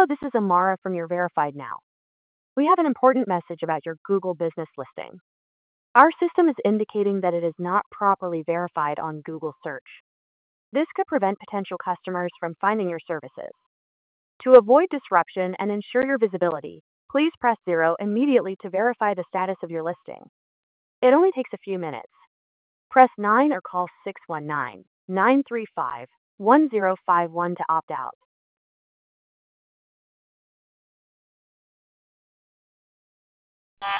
Hello, this is Amara from your Verified Now. We have an important message about your Google business listing. Our system is indicating that it is not properly verified on Google search. This could prevent potential customers from finding your services. To avoid disruption and ensure your visibility, please press 0 immediately to verify the status of your listing. It only takes a few minutes. Press 9 or call 619-935-1051 to opt out.